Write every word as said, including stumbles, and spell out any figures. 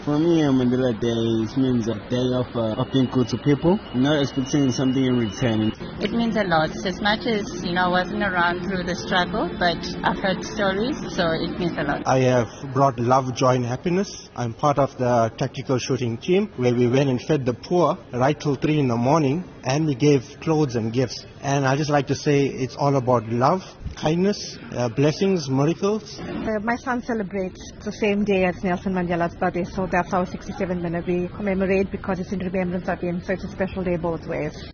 For me, uh, Mandela Day it means a day of, uh, of being good to people, not expecting something in return. It means a lot. As much as, you know, I wasn't around through the struggle, but I've heard stories, so it means a lot. I have brought love, joy and happiness. I'm part of the tactical shooting team where we went and fed the poor right till three in the morning, and we gave clothes and gifts. And I just like to say it's all about love, kindness, uh, blessings, miracles. Uh, my son celebrates the same day as Nelson Mandela's birthday, so that's our sixty-seventh minute we commemorate because it's in remembrance of him, so it's a special day both ways.